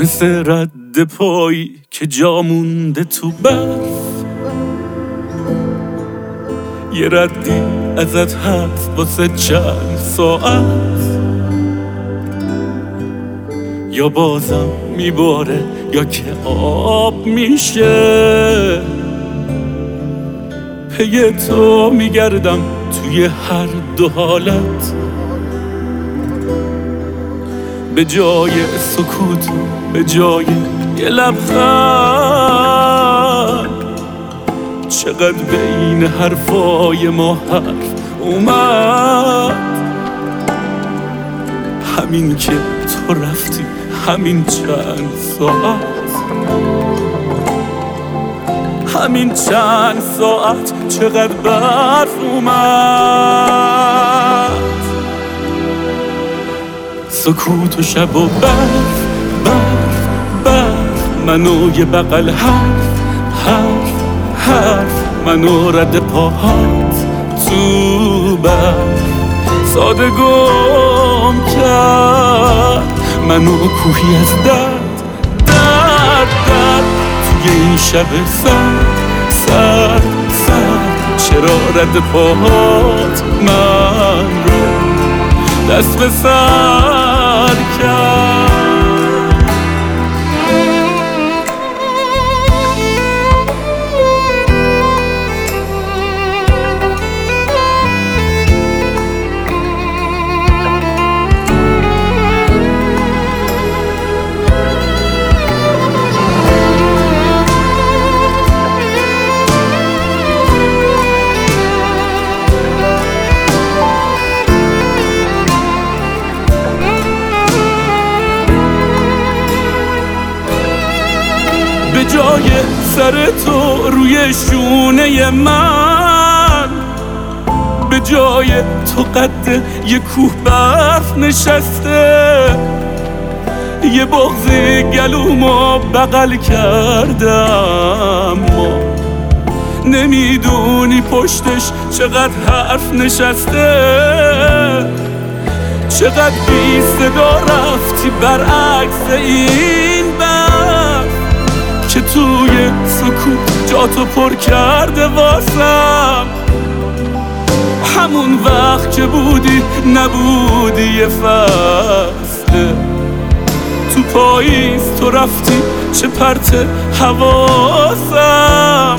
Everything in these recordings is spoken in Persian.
مثل رد پایی که جا مونده تو برف. یه ردی ازت هست واسه چند ساعت، یا بازم میباره یا که آب میشه. پی تو میگردم توی هر دو حالت، به جای سکوت به جای یه لبخند. چقدر بین حرفای ما حرف اومد، همین که تو رفتی همین چند ساعت، همین چند ساعت چقدر برف اومد. سکوت و شب و برف برف برف، منو یه بغل حرف حرف حرف، منو رد پاهات تو برف. ساده گم کرد منو کوهی از درد درد درد، توی این شب سرد چرا رد پاهات من رو دست به سر کرد. به جای سر تو روی شونه من، به جای تو قد یه کوه برف نشسته. یه بغض گلومو بغل کردم، نمیدونی پشتش چقدر حرف نشسته. چقدر بی صدا رفتی برعکس این برف که توی سکوت جاتو پر کرده واسم. همون وقت که بودی نبودی یه فصله، تو پاییز تو رفتی چه پرت حواسم.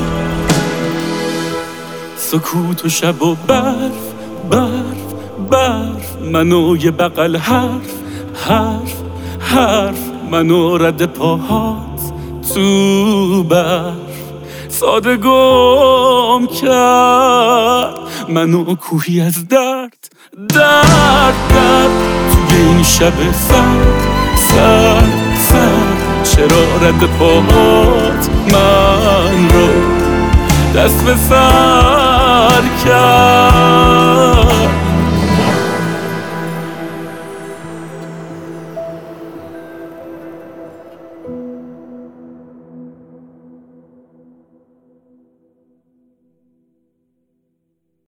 سکوت و شب و برف برف برف، منو یه بغل حرف حرف حرف، منو رد پاهات تو برف. ساده گم کرد منو کوهی از درد درد درد، توی این شب سرد چرا رد پاهات من رو دست به سر کرد.